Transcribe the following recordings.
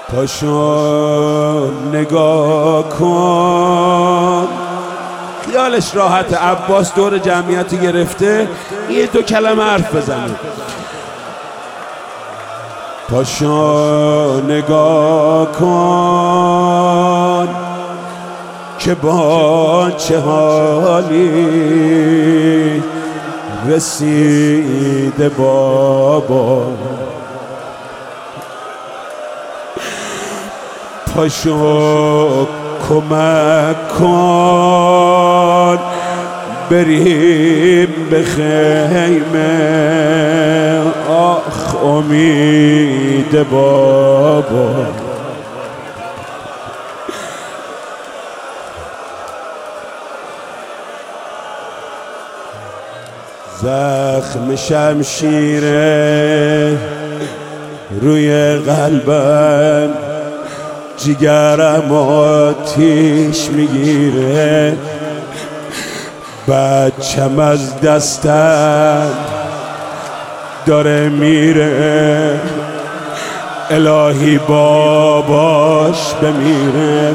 پاشو نگاه کن. خیالش راحت. عباس دور جمعیتی گرفته یه دو کلمه حرف بزنه. پاشو نگاه کن که با چه حالی رسیده بابا. پاشو کمک کن بریم به خیمه. آخ امید بابا. زخم شمشیره روی قلبم، جگرم آتیش میگیره. بچم از دستم داره میره، الهی باباش بمیره.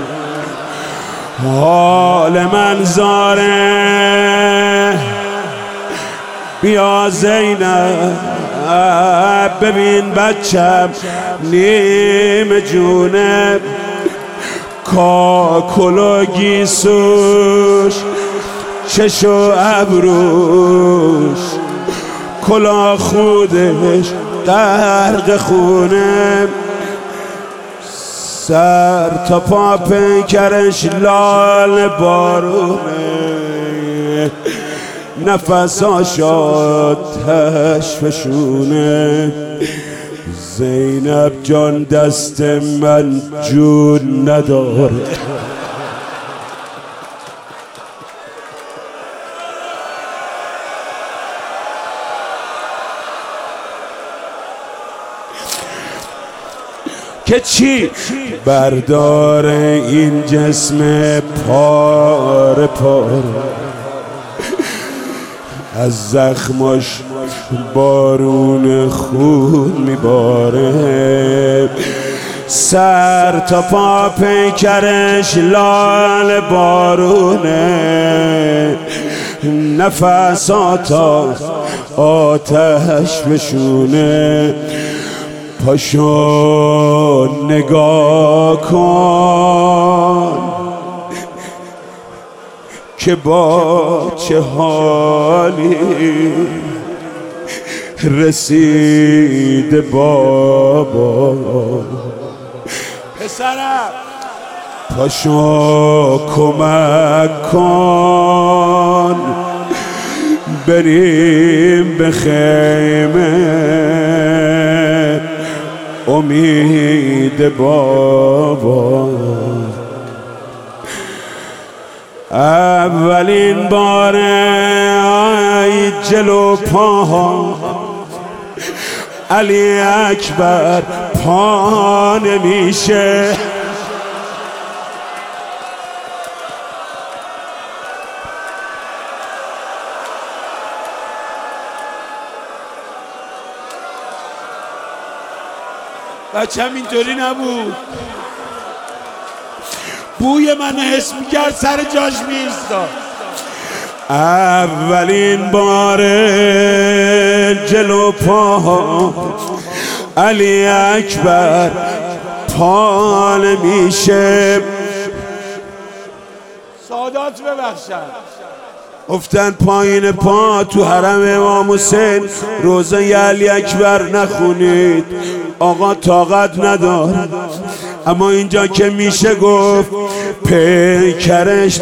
حال من زاره، بیا زینب ببین بچم نیم جونه. کاکل و گیسوش چشو ابروش، کلا خودش غرق خونه. سر تا پا پیکرش لال بارونه، نفساش آتش فشونه. زینب جان دست من جون نداره. که چی؟ بردار این جسم پاره پاره، از زخماش بارون خون میباره. سر تا پا پیکرش لال بارونه، نفسات آتش بشونه. پاشو نگاه کن که با چه حالی رسید بابا. پسرم پاشو کمک کن بریم به خیمه. امید بابا. اولین بار آی جلو پاها علی اکبر پا نمیشه. بچم اینطوری نبود، بوی من حس میکرد سر جاش میایستاد. اولین بار جلو پاها علی اکبر پا نمیشه. سادات ببخشن افتن پایین پا تو حرم امام حسین. روزه علی اکبر نخونید، آقا طاقت نداره. اما اینجا که میشه گفت پیکرش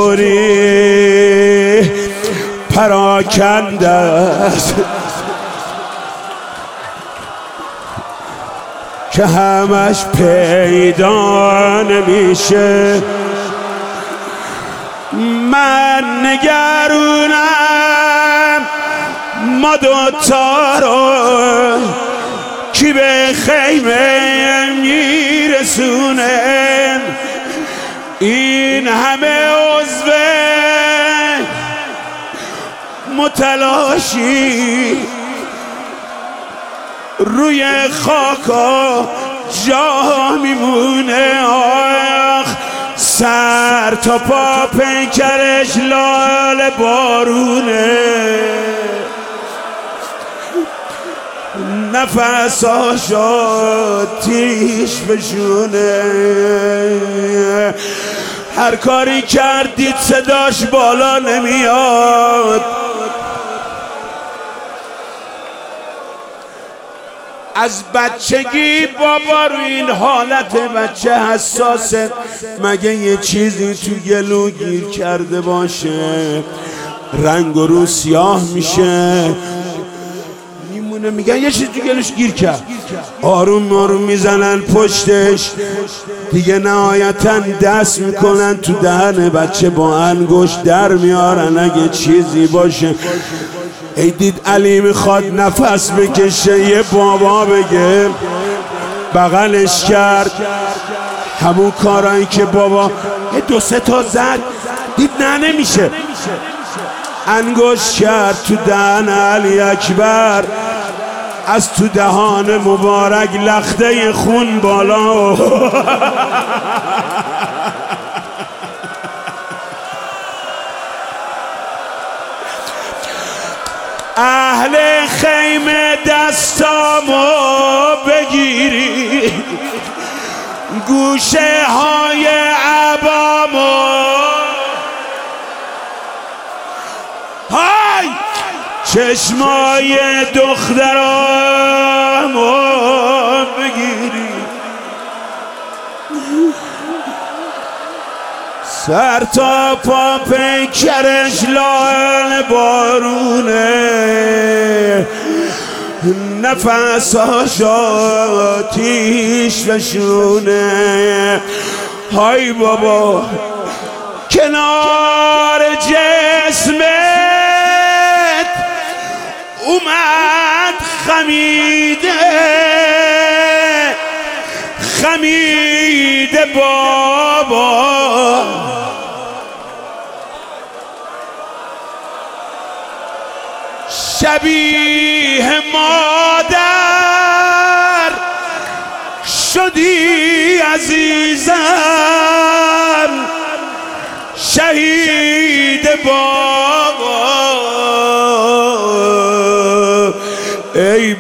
طوری پراکنده است که همش پیدا نمیشه. من نگرونم ما دوتا رو کی به خیمه میرسونه. این همه عضو متلاشی روی خاکا جا میمونه. آخ سر تا پا پیکرش لال بارونه، نفساشو تیش بشونه. هر کاری کردید صداش بالا نمیاد. از بچگی بابا رو این حالت بچه حساسه، مگه یه چیزی تو گلو گیر کرده باشه رنگ و رو سیاه میشه، میمونه. میگن یه چیز تو گلوش گیر کرد، آروم آروم میزنن پشتش دیگه، نهایتا دست میکنن تو دهن بچه با انگشت در میارن اگه چیزی باشه. ای دید علی میخواد نفس بکشه، یه بابا بگه بغلش کرد. همون کارایی که بابا یه دو سه تا زد، دید نه نمیشه، انگشت کرد تو دهن علی اکبر، از تو دهان مبارک لخته خون بالا. اهل خیمه دستامو بگیری، گوشه های عبامو، های چشمای دخترامو بگیری، سر تا پا پیکرش لال بارونه، نفساش آتیش بشونه. های بابا کنار جسمت اومد خمیده بابا، شبیه مادر شدی عزیزم، شهید بابا. ای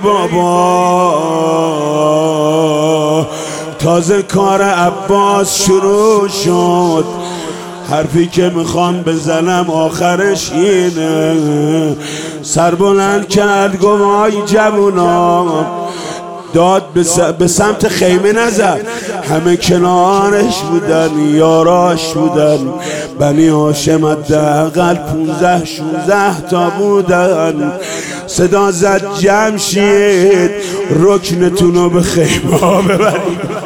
بابا تازه کار عباس شروع شد، حرفی که میخوام بزنم آخرش اینه. سر بلند کرد گفت آی جوونا، داد به سمت خیمه نزد، همه کنارش بودن، یاراش بودن، بنی هاشم حداقل 15-16 تا بودن. صدا زد جمشید رکنتونو به خیمه ها ببرید.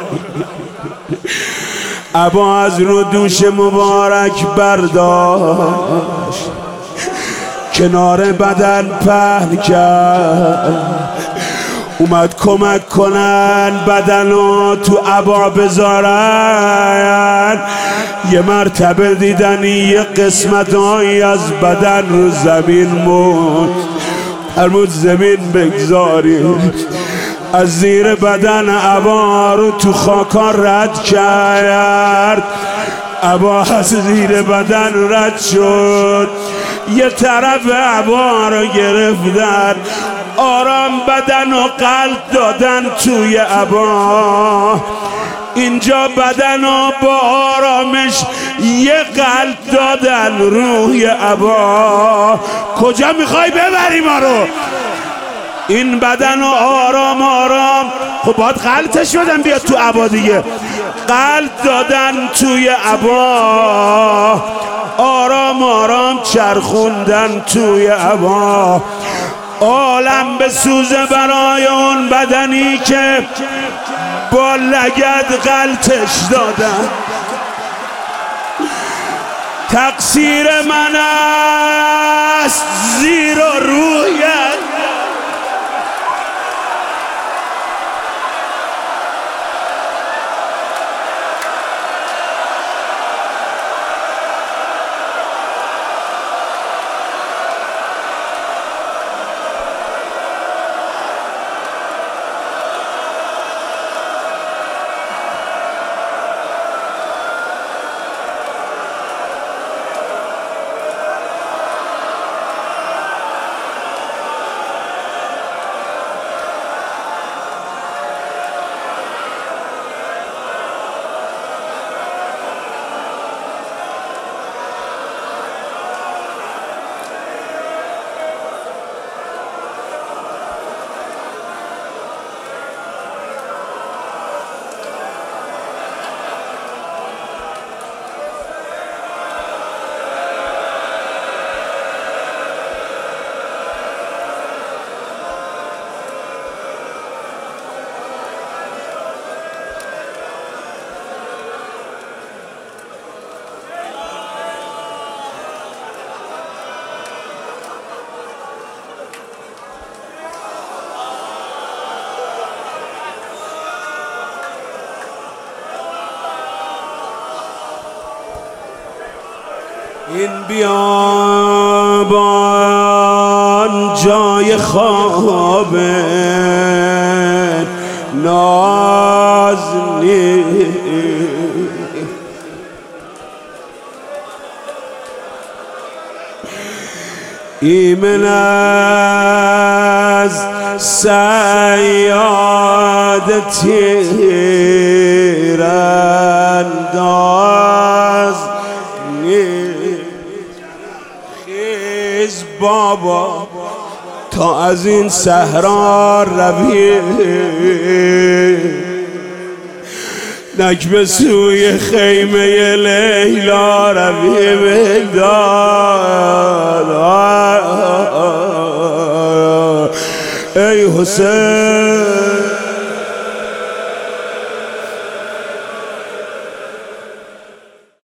ابا از رو دوش مبارک برداشت، کنار بدن پهن کرد، اومد کمک کنن بدنو تو ابا بذارن. یه مرتبه دیدن یه قسمتایی از بدن رو زمین موند، فرمود زمین بگذارید. از زیر بدن ابا رو تو خاکا رد کرد، ابا از زیر بدن رد شد، یه طرف ابا رو گرفتن، آرام بدن و قلب دادن توی ابا. اینجا بدن و با آرامش یه قلب دادن روی ابا. کجا میخوای ببری ما رو؟ این بدن و آرام آرام، خب باید قلبش بدن بیاد تو ابا دیگه. قلب دادن توی ابا، آرام آرام چرخوندن توی ابا. عالم به سوزه برای اون بدنی که با لگد غلطش دادن. تقصیر من است زیر و رویت، این بیابان جای خواب نازنین، ایمن از صیاد تیرانداز خیز بابا تا از این صحرا روی، نک به سوی خیمه لیلا روی میدان. ای حسین